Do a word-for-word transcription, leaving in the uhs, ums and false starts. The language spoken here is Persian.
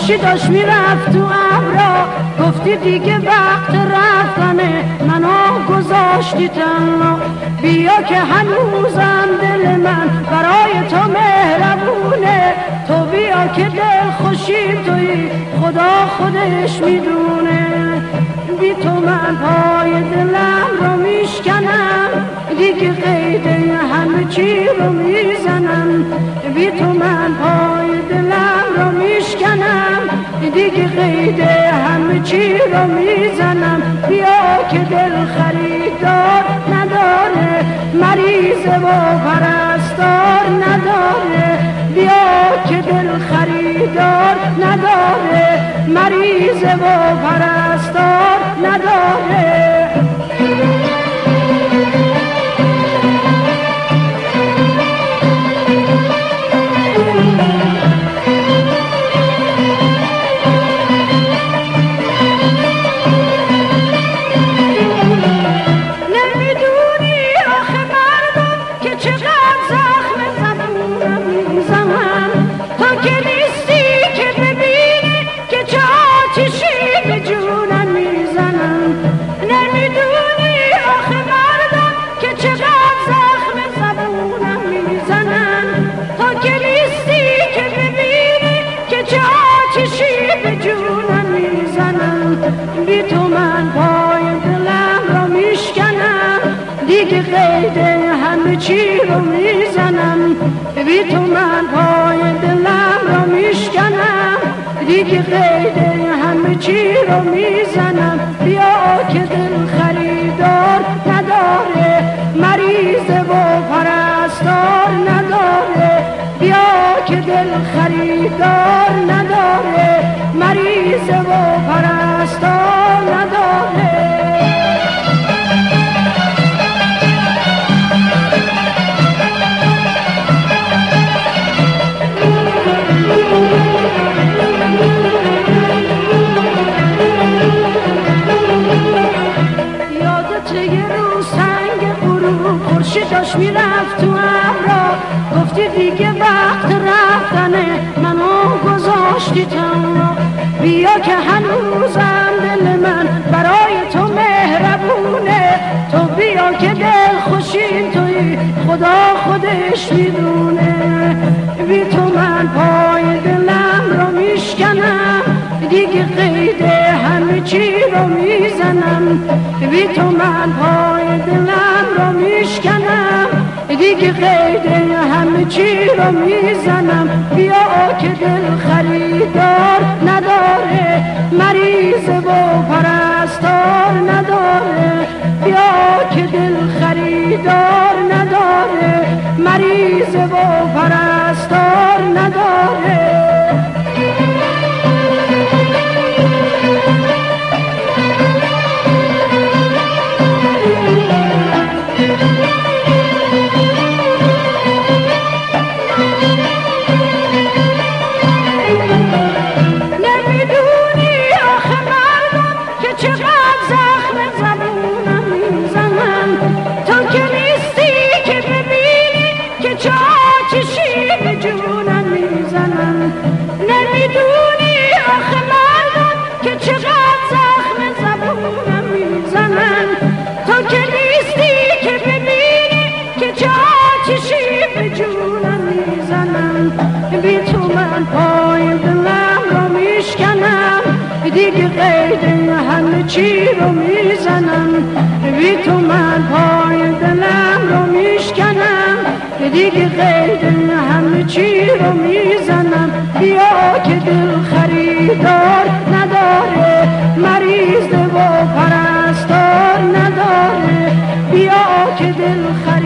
خورشیدش میرفت تو ابرا، گفتی دیگه وقت رفتنه منو گذاشتی تنها. بیا که هنوزم دل من برای تو مهربونه، تو بیا که دل خوشیم تویی خدا خودش میدونه. بی تو من پای دلم رو میشکنم، دیگه قید همه چی رو میزنم. بی تو من پای دلم رو میشکنم، دیگه قید همه چی رو میزنم. بیا که دل خریدار نداره، مریض و پرستار نداره. بیا که دل خریدار نداره، مریض و پرستار نداره. بی تو من پای دلم رو میشکنم، دیگه قید همه چی رو میزنم. بی تو من پای دلم رو میشکنم، دیگه قید همه چی رو میزنم. بیا که دل خریدار نداره، مریض و پرستار نداره. بیا که دل خریدار نداره، مریض و پرستار نداره. یادت یه روز سنگ غروب خورشیدش میرفت تو ابرا، گفتی دیگه وقت رفتنه منو گذاشتی تنها. بیا که هنوزم دل من برای تو مهربونه، تو بیا که دل خوشیم تویی خدا خودش میدونه. بی تو من پای دلم رو میشکنم، دیگه قید همه چی رو میزنم. بی تو من پای دلم رو میشکنم، دیگه قید همه چی رو میزنم. بیا که دل خریدار نداره، مریض و پرستار نداره. بیا که دل خریدار نداره، مریض و پرستار نداره. بی تو من پای دلم رو میشکنم، دیگه قید همه چی رو میزنم. بی تو من پای دلم رو میشکنم، دیگه قید همه چی رو میزنم. بیا که دل خریدار نداره، مریض و پرستار نداره. بیا که دل خریدار